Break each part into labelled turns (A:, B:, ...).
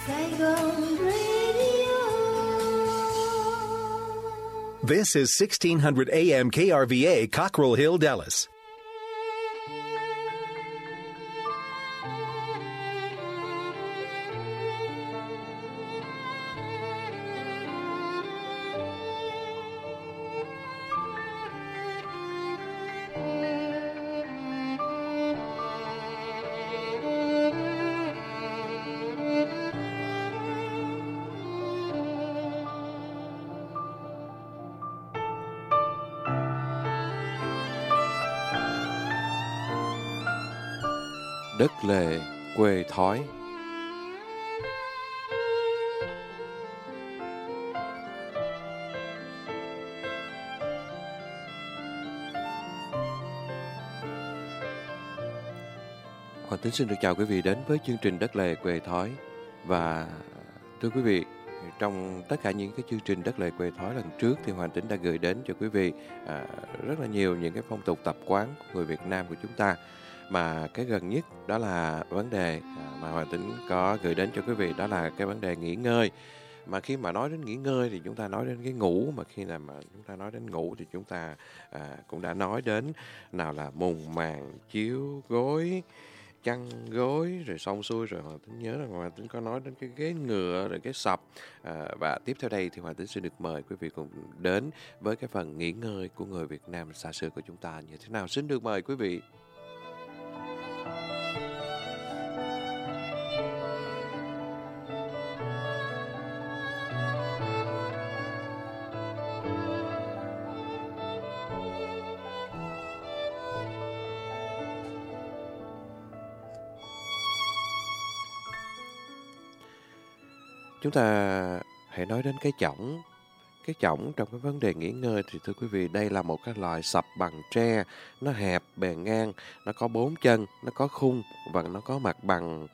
A: Saigon Radio.
B: This is 1600 AM KRVA, Cockrell Hill, Dallas.
C: Đất lề quê thói. Hoàng Tính xin được chào quý vị đến với chương trình Đất lề quê thói. Và thưa quý vị, trong tất cả những cái chương trình Đất lề quê thói lần trước thì Hoàng Tính đã gửi đến cho quý vị rất là nhiều những cái phong tục tập quán của người Việt Nam của chúng ta. Mà cái gần nhất đó là vấn đề mà Hoàng Tính có gửi đến cho quý vị, đó là cái vấn đề nghỉ ngơi. Mà khi mà nói đến nghỉ ngơi thì chúng ta nói đến cái ngủ, mà khi mà chúng ta nói đến ngủ thì chúng ta cũng đã nói đến nào là mùng màn, chiếu, gối, chăn gối, rồi xong xuôi rồi Hoàng Tính nhớ là Hoàng Tính có nói đến cái ghế ngựa, rồi cái sập. Và tiếp theo đây thì Hoàng Tính sẽ được mời quý vị cùng đến với cái phần nghỉ ngơi của người Việt Nam xa xưa của chúng ta như thế nào. Xin được mời quý vị. Chúng ta hãy nói đến cái chõng. Cái chõng trong cái vấn đề nghỉ ngơi thì thưa quý vị, đây là một cái loại sập bằng tre. Nó hẹp, bề ngang, nó có 4 chân, nó có khung và nó có mặt bằng,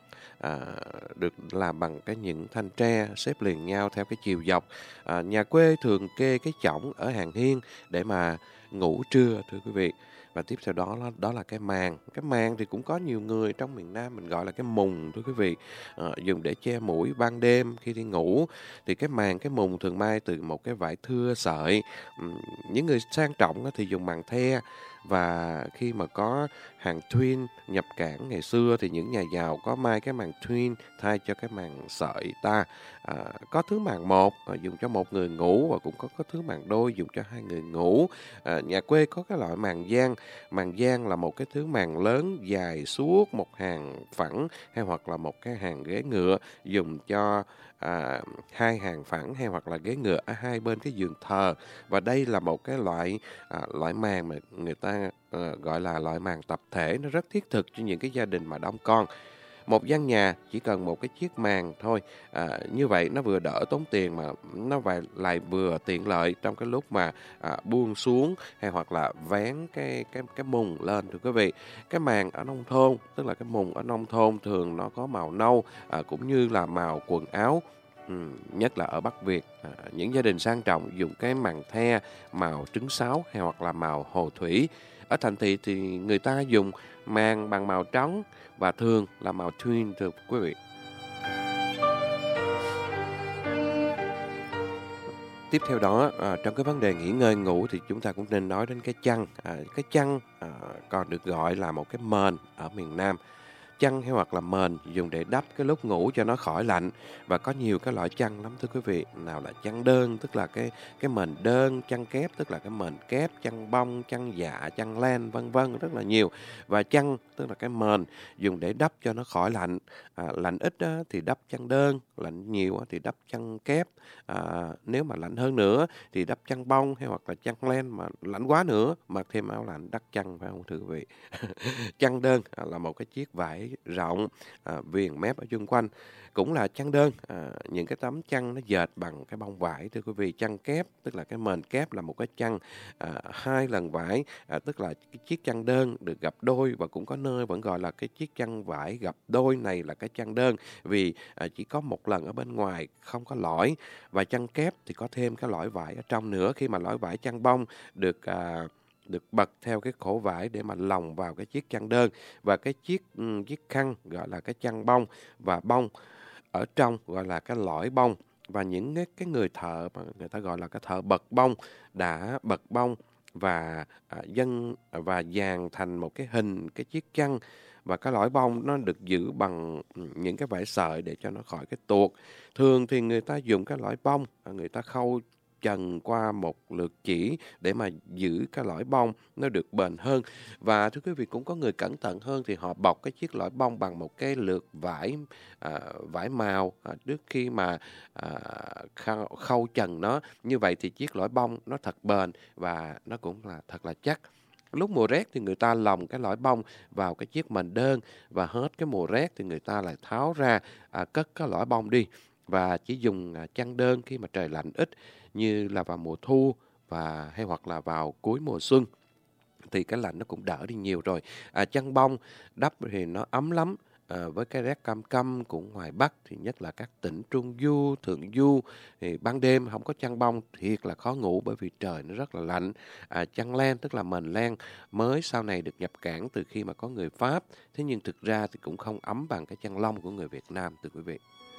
C: được làm bằng những thanh tre xếp liền nhau theo cái chiều dọc. Nhà quê thường kê cái chõng ở hàng hiên để mà ngủ trưa thưa quý vị. Và tiếp theo đó là cái màn. Cái màn thì cũng có nhiều người trong miền Nam mình gọi là cái mùng thưa quý vị, dùng để che mũi ban đêm khi đi ngủ. Thì cái màn, cái mùng thường may từ một cái vải thưa sợi. Những người sang trọng thì dùng màn the. Và khi mà có hàng thuyền nhập cảng ngày xưa thì những nhà giàu có may cái màn thuyền thay cho cái màn sợi ta. Có thứ màn một dùng cho một người ngủ, và cũng có thứ màn đôi dùng cho hai người ngủ. Nhà quê có cái loại màn giang. Màn giang là một cái thứ màn lớn dài suốt một hàng phẳng hay hoặc là một cái hàng ghế ngựa, dùng cho hai hàng phẳng hay hoặc là ghế ngựa ở hai bên cái giường thờ. Và đây là một cái loại màn mà người ta gọi là loại màn tập thể, nó rất thiết thực cho những cái gia đình mà đông con. Một gian nhà chỉ cần một cái chiếc màn thôi, như vậy nó vừa đỡ tốn tiền mà nó lại vừa tiện lợi trong cái lúc mà buông xuống hay hoặc là vén cái mùng lên thưa quý vị. Cái màn ở nông thôn, tức là cái mùng ở nông thôn thường nó có màu nâu, cũng như là màu quần áo. Nhất là ở Bắc Việt, những gia đình sang trọng dùng cái màn the màu trứng sáo hay hoặc là màu hồ thủy. Ở thành thị thì người ta dùng màn bằng màu trắng và thường là màu twin thưa quý vị. Tiếp theo đó, trong cái vấn đề nghỉ ngơi ngủ thì chúng ta cũng nên nói đến cái chăn. Cái chăn còn được gọi là một cái mền ở miền Nam. Chăn hay hoặc là mền dùng để đắp cái lúc ngủ cho nó khỏi lạnh. Và có nhiều cái loại chăn lắm thưa quý vị. Nào là chăn đơn, tức là cái mền đơn, chăn kép, tức là cái mền kép, chăn bông, chăn dạ, chăn len, vân vân, rất là nhiều. Và chăn, tức là cái mền dùng để đắp cho nó khỏi lạnh. Lạnh ít thì đắp chăn đơn, lạnh nhiều thì đắp chăn kép. Nếu mà lạnh hơn nữa thì đắp chăn bông hay hoặc là chăn len, mà lạnh quá nữa mặc thêm áo lạnh đắp chăn, phải không thưa quý vị? Chăn đơn là một cái chiếc vải rộng, viền mép ở chung quanh, cũng là chăn đơn. Những cái tấm chăn nó dệt bằng cái bông vải thưa quý vị. Chăn kép, tức là cái mền kép là một cái chăn 2 lần vải, tức là cái chiếc chăn đơn được gập đôi, và cũng có nơi vẫn gọi là cái chiếc chăn vải gập đôi này là cái chăn đơn, vì chỉ có một lần ở bên ngoài, không có lõi. Và chăn kép thì có thêm cái lõi vải ở trong nữa. Khi mà lõi vải chăn bông được bật theo cái khổ vải để mà lồng vào cái chiếc chăn đơn. Và cái chiếc khăn gọi là cái chăn bông và bông. ở trong gọi là cái lõi bông, và những cái người thợ mà người ta gọi là cái thợ bật bông đã bật bông và và dàn thành một cái hình cái chiếc chăn, và cái lõi bông nó được giữ bằng những cái vải sợi để cho nó khỏi cái tuột. Thường thì người ta dùng cái lõi bông, người ta khâu trần qua một lượt chỉ để mà giữ cái lõi bông nó được bền hơn. Và thưa quý vị, cũng có người cẩn thận hơn thì họ bọc cái chiếc lõi bông bằng một cái lượt vải màu trước khi mà khâu trần nó. Như vậy thì chiếc lõi bông nó thật bền và nó cũng là thật là chắc. Lúc mùa rét thì người ta lồng cái lõi bông vào cái chiếc mền đơn, và hết cái mùa rét thì người ta lại tháo ra, cất cái lõi bông đi và chỉ dùng chăn đơn khi mà trời lạnh ít, như là vào mùa thu hay hoặc là vào cuối mùa xuân, thì cái lạnh nó cũng đỡ đi nhiều rồi. Chăn bông đắp thì nó ấm lắm. Với cái rét căm căm của ngoài Bắc thì nhất là các tỉnh Trung Du, Thượng Du, thì ban đêm không có chăn bông thiệt là khó ngủ, bởi vì trời nó rất là lạnh. Chăn len tức là mền len mới sau này được nhập cảng từ khi mà có người Pháp, thế nhưng thực ra thì cũng không ấm bằng cái chăn lông của người Việt Nam, thưa quý vị.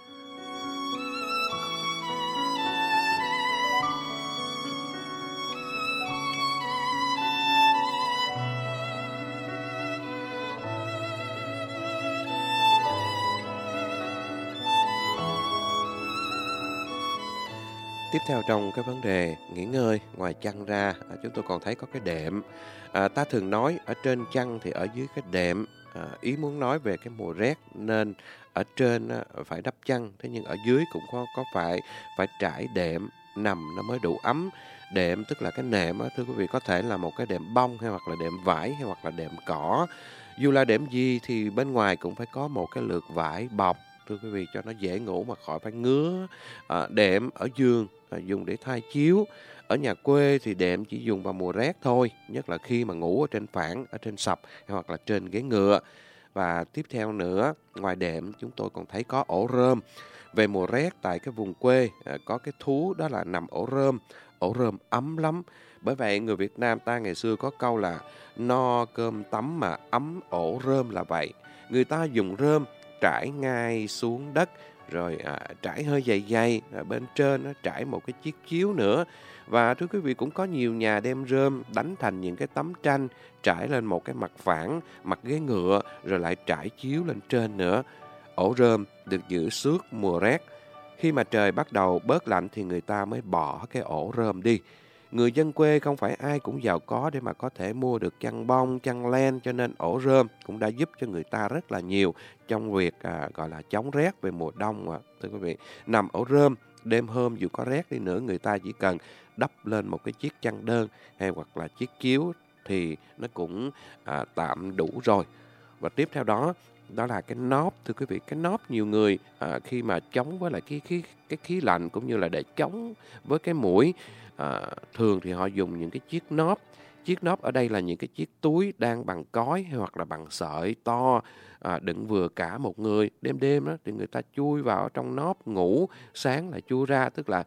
C: Tiếp theo trong cái vấn đề nghỉ ngơi, ngoài chăn ra, chúng tôi còn thấy có cái đệm. Ta thường nói ở trên chăn thì ở dưới cái đệm. Ý muốn nói về cái mùa rét nên ở trên phải đắp chăn, thế nhưng ở dưới cũng có phải trải đệm nằm nó mới đủ ấm. Đệm tức là cái nệm thưa quý vị, có thể là một cái đệm bông hay hoặc là đệm vải hay hoặc là đệm cỏ. Dù là đệm gì thì bên ngoài cũng phải có một cái lược vải bọc, thưa quý vị, cho nó dễ ngủ mà khỏi phải ngứa. Đệm ở giường dùng để thay chiếu. Ở nhà quê thì đệm chỉ dùng vào mùa rét thôi, nhất là khi mà ngủ ở trên phản, ở trên sập hoặc là trên ghế ngựa. Và tiếp theo nữa, ngoài đệm chúng tôi còn thấy có ổ rơm. Về mùa rét tại cái vùng quê có cái thú đó là nằm ổ rơm. Ổ rơm ấm lắm. Bởi vậy người Việt Nam ta ngày xưa có câu là no cơm tấm mà ấm ổ rơm là vậy. Người ta dùng rơm trải ngay xuống đất, rồi trải hơi dày dày, bên trên nó trải một cái chiếc chiếu nữa. Và thưa quý vị, cũng có nhiều nhà đem rơm đánh thành những cái tấm tranh, trải lên một cái mặt phẳng, mặt ghế ngựa, rồi lại trải chiếu lên trên nữa. Ổ rơm được giữ suốt mùa rét. Khi mà trời bắt đầu bớt lạnh thì người ta mới bỏ cái ổ rơm đi. Người dân quê không phải ai cũng giàu có để mà có thể mua được chăn bông, chăn len, cho nên ổ rơm cũng đã giúp cho người ta rất là nhiều trong việc gọi là chống rét về mùa đông. Thưa quý vị, nằm ổ rơm, đêm hôm dù có rét đi nữa, người ta chỉ cần đắp lên một cái chiếc chăn đơn hay hoặc là chiếc chiếu thì nó cũng tạm đủ rồi. Và tiếp theo đó là cái nóp, thưa quý vị. Cái nóp nhiều người khi mà chống với lại cái khí lạnh cũng như là để chống với cái muỗi, thường thì họ dùng những cái chiếc nóp. Chiếc nóp ở đây là những cái chiếc túi đang bằng cói hay hoặc là bằng sợi to, đựng vừa cả một người. Đêm đêm đó thì người ta chui vào trong nóp ngủ, sáng lại chui ra, tức là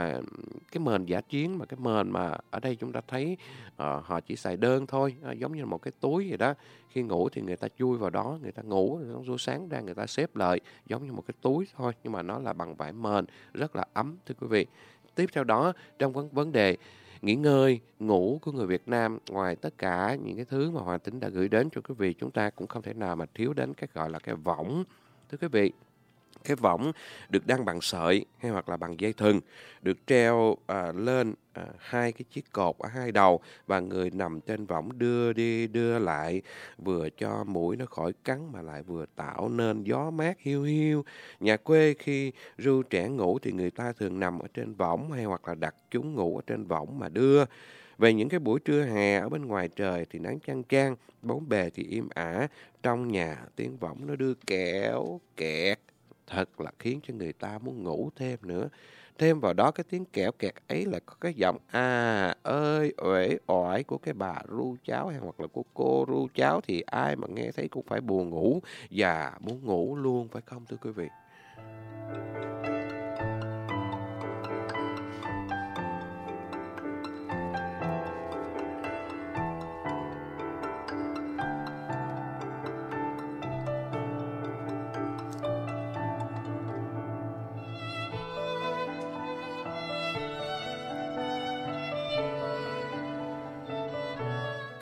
C: cái mền dã chiến, mà cái mền mà ở đây chúng ta thấy họ chỉ xài đơn thôi, giống như một cái túi vậy đó. Khi ngủ thì người ta chui vào đó, người ta ngủ, rồi sáng ra người ta xếp lại giống như một cái túi thôi, nhưng mà nó là bằng vải mền, rất là ấm, thưa quý vị. Tiếp theo đó, trong vấn đề nghỉ ngơi, ngủ của người Việt Nam, ngoài tất cả những cái thứ mà Hoàng Tính đã gửi đến cho quý vị, chúng ta cũng không thể nào mà thiếu đến cái gọi là cái võng. Thưa quý vị, cái võng được đan bằng sợi hay hoặc là bằng dây thừng, được treo lên hai cái chiếc cột ở hai đầu, và người nằm trên võng đưa đi đưa lại, vừa cho muỗi nó khỏi cắn mà lại vừa tạo nên gió mát hiu hiu. Nhà quê khi ru trẻ ngủ thì người ta thường nằm ở trên võng hay hoặc là đặt chúng ngủ ở trên võng mà đưa. Về những cái buổi trưa hè ở bên ngoài trời thì nắng chang chang, bốn bề thì im ả, trong nhà tiếng võng nó đưa kẹo kẹt, thật là khiến cho người ta muốn ngủ thêm nữa. Thêm vào đó cái tiếng kẹo kẹt ấy là có cái giọng ơi uể oải của cái bà ru cháo hay hoặc là của cô ru cháo, thì ai mà nghe thấy cũng phải buồn ngủ và muốn ngủ luôn, phải không thưa quý vị?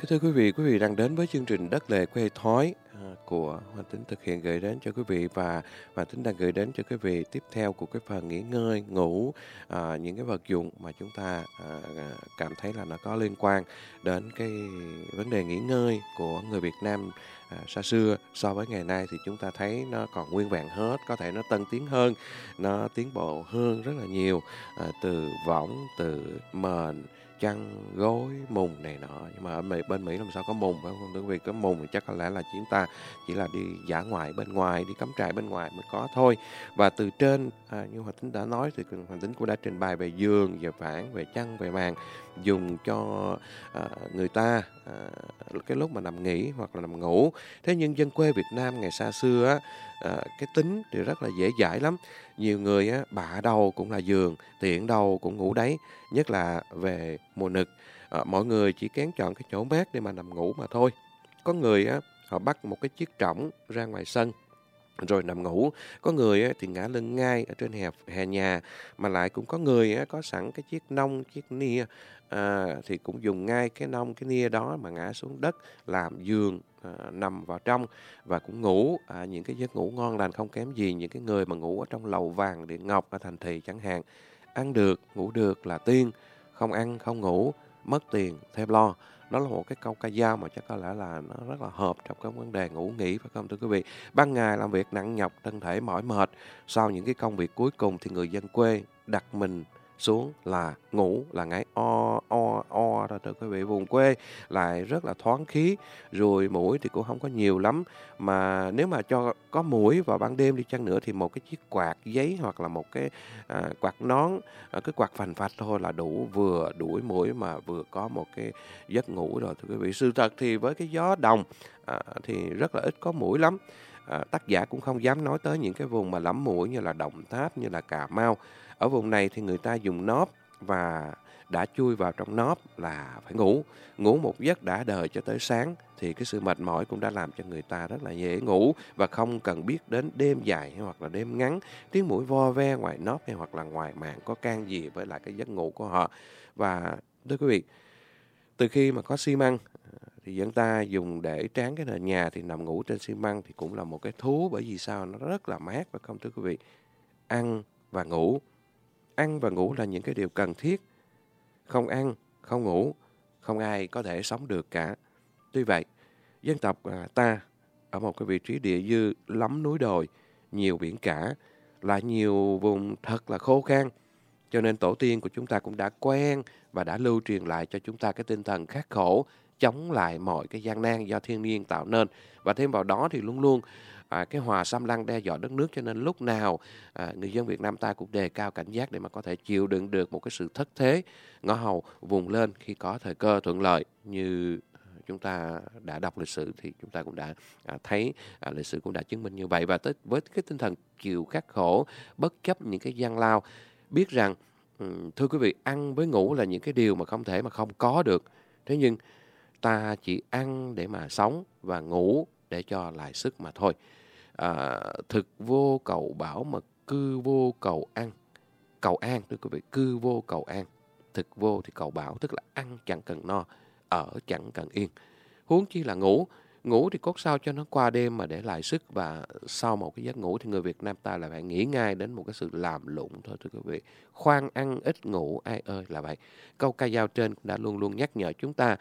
C: Thưa quý vị đang đến với chương trình Đất Lề Quê Thói của Hoàng Tính thực hiện gửi đến cho quý vị, và Hoàng Tính đang gửi đến cho quý vị tiếp theo của cái phần nghỉ ngơi, ngủ, những cái vật dụng mà chúng ta cảm thấy là nó có liên quan đến cái vấn đề nghỉ ngơi của người Việt Nam xa xưa. So với ngày nay thì chúng ta thấy nó còn nguyên vẹn hết, có thể nó tân tiến hơn, nó tiến bộ hơn rất là nhiều, từ võng, từ mền, chăn, gối, mùng này nọ. Nhưng mà ở bên Mỹ làm sao có mùng, phải không? Bởi vì có mùng thì chắc có lẽ là chúng ta chỉ là đi dã ngoại bên ngoài, đi cắm trại bên ngoài mới có thôi. Và từ trên, như Hoàng Tính đã nói thì Hoàng Tính cũng đã trình bày về giường, về phản, về chăn, về màn dùng cho người ta cái lúc mà nằm nghỉ hoặc là nằm ngủ. Thế nhưng dân quê Việt Nam ngày xa xưa á, cái tính thì rất là dễ dãi lắm. Nhiều người á, bạ đầu cũng là giường, tiện đầu cũng ngủ đấy. Nhất là về mùa nực, mọi người chỉ kén chọn cái chỗ mát để mà nằm ngủ mà thôi. Có người á, họ bắt một cái chiếc trõng ra ngoài sân rồi nằm ngủ. Có người á, thì ngã lưng ngay ở trên hè nhà, mà lại cũng có người á, có sẵn cái chiếc nông, chiếc nia, thì cũng dùng ngay cái nông, cái nia đó mà ngã xuống đất làm giường, nằm vào trong và cũng ngủ những cái giấc ngủ ngon lành không kém gì những cái người mà ngủ ở trong lầu vàng điện ngọc ở thành thị chẳng hạn. Ăn được, ngủ được là tiên, không ăn, không ngủ, mất tiền, thêm lo. Đó là một cái câu ca dao mà chắc có lẽ là nó rất là hợp trong cái vấn đề ngủ nghỉ, phải không thưa quý vị? Ban ngày làm việc nặng nhọc, thân thể mỏi mệt, sau những cái công việc cuối cùng thì người dân quê đặt mình xuống là ngủ, là ngáy o rồi thưa quý vị. Vùng quê lại rất là thoáng khí, rồi muỗi thì cũng không có nhiều lắm, mà nếu mà cho có muỗi vào ban đêm đi chăng nữa thì một cái chiếc quạt giấy hoặc là một cái quạt nón, cái quạt phành phạch thôi là đủ, vừa đuổi muỗi mà vừa có một cái giấc ngủ rồi thưa quý vị. Sự thật thì với cái gió đồng thì rất là ít có muỗi lắm. Tác giả cũng không dám nói tới những cái vùng mà lắm muỗi như là Đồng Tháp, như là Cà Mau. Ở vùng này thì người ta dùng nóp, và đã chui vào trong nóp là phải ngủ. Ngủ một giấc đã đời cho tới sáng thì cái sự mệt mỏi cũng đã làm cho người ta rất là dễ ngủ, và không cần biết đến đêm dài hay hoặc là đêm ngắn, tiếng muỗi vo ve ngoài nóp hay hoặc là ngoài màn có can gì với lại cái giấc ngủ của họ. Và thưa quý vị, từ khi mà có xi măng thì dân ta dùng để tráng cái nền nhà, thì nằm ngủ trên xi măng thì cũng là một cái thú, bởi vì sao? Nó rất là mát, phải không thưa quý vị? Ăn và ngủ. Ăn và ngủ là những cái điều cần thiết. Không ăn, không ngủ, không ai có thể sống được cả. Tuy vậy, dân tộc ta ở một cái vị trí địa dư lắm núi đồi, nhiều biển cả, là nhiều vùng thật là khô khan. Cho nên tổ tiên của chúng ta cũng đã quen và đã lưu truyền lại cho chúng ta cái tinh thần khắc khổ, chống lại mọi cái gian nan do thiên nhiên tạo nên. Và thêm vào đó thì luôn luôn cái hòa xâm lăng đe dọa đất nước, cho nên lúc nào người dân Việt Nam ta cũng đề cao cảnh giác để mà có thể chịu đựng được một cái sự thất thế, ngõ hầu vùng lên khi có thời cơ thuận lợi. Như chúng ta đã đọc lịch sử thì chúng ta cũng đã thấy lịch sử cũng đã chứng minh như vậy. Và với cái tinh thần chịu khắc khổ, bất chấp những cái gian lao, biết rằng thưa quý vị, ăn với ngủ là những cái điều mà không thể mà không có được. Thế nhưng ta chỉ ăn để mà sống và ngủ để cho lại sức mà thôi. Thực vô cầu bảo mà cư vô cầu ăn. Cầu an, thưa quý vị, cư vô cầu an. Thực vô thì cầu bảo, tức là ăn chẳng cần no, ở chẳng cần yên. Huống chi là ngủ. Ngủ thì cốt sao cho nó qua đêm mà để lại sức, và sau một cái giấc ngủ thì người Việt Nam ta lại phải nghĩ ngay đến một cái sự làm lụng thôi thưa quý vị. Khoan ăn ít ngủ ai ơi là vậy. Câu ca dao trên cũng đã luôn luôn nhắc nhở chúng ta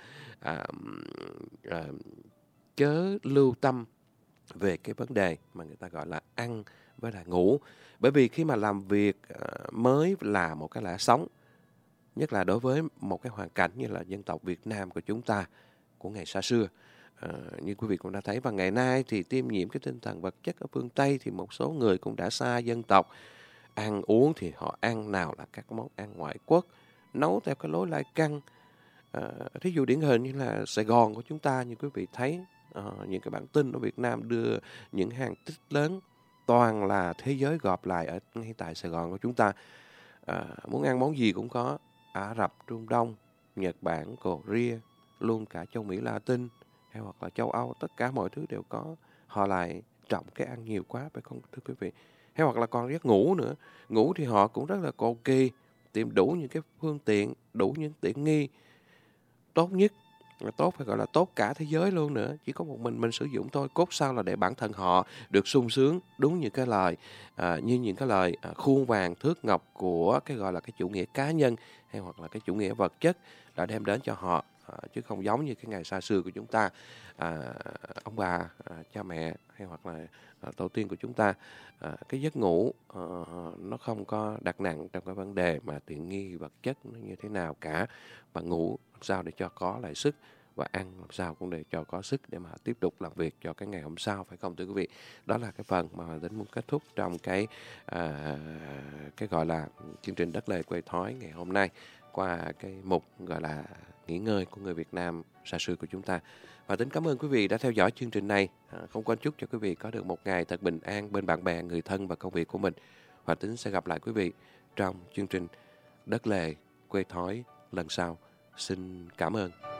C: chớ lưu tâm về cái vấn đề mà người ta gọi là ăn với là ngủ. Bởi vì khi mà làm việc mới là một cái lẽ sống, nhất là đối với một cái hoàn cảnh như là dân tộc Việt Nam của chúng ta của ngày xa xưa. Như quý vị cũng đã thấy, và ngày nay thì tiêm nhiễm cái tinh thần vật chất ở phương Tây thì một số người cũng đã xa dân tộc. Ăn uống thì họ ăn nào là các món ăn ngoại quốc, nấu theo cái lối lai căng. Thí dụ điển hình như là Sài Gòn của chúng ta, như quý vị thấy những cái bản tin ở Việt Nam đưa những hàng tích lớn toàn là thế giới gộp lại ở ngay tại Sài Gòn của chúng ta. Muốn ăn món gì cũng có. Ả Rập, Trung Đông, Nhật Bản, Korea, luôn cả châu Mỹ Latin hay hoặc là châu Âu, tất cả mọi thứ đều có. Họ lại trọng cái ăn nhiều quá, phải không thưa quý vị? Hay hoặc là còn giấc ngủ nữa. Ngủ thì họ cũng rất là cầu kỳ, tìm đủ những cái phương tiện, đủ những tiện nghi tốt nhất tốt phải gọi là tốt cả thế giới luôn nữa, chỉ có một mình sử dụng thôi, cốt sao là để bản thân họ được sung sướng, đúng như cái lời như những cái lời khuôn vàng thước ngọc của cái gọi là cái chủ nghĩa cá nhân hay hoặc là cái chủ nghĩa vật chất đã đem đến cho họ, chứ không giống như cái ngày xa xưa của chúng ta, ông bà, cha mẹ hay hoặc là tổ tiên của chúng ta, cái giấc ngủ nó không có đặt nặng trong cái vấn đề mà tiện nghi vật chất nó như thế nào cả, và ngủ làm sao để cho có lại sức và ăn làm sao cũng để cho có sức để mà tiếp tục làm việc cho cái ngày hôm sau, phải không thưa quý vị? Đó là cái phần mà Hòa Tính muốn kết thúc trong cái gọi là chương trình Đất Lề Quê Thói ngày hôm nay qua cái mục gọi là nghỉ ngơi của người Việt Nam xa xưa của chúng ta. Và Tính cảm ơn quý vị đã theo dõi chương trình này. Không quên chúc cho quý vị có được một ngày thật bình an bên bạn bè, người thân và công việc của mình. Và Tính sẽ gặp lại quý vị trong chương trình Đất Lề Quê Thói lần sau. Xin cảm ơn.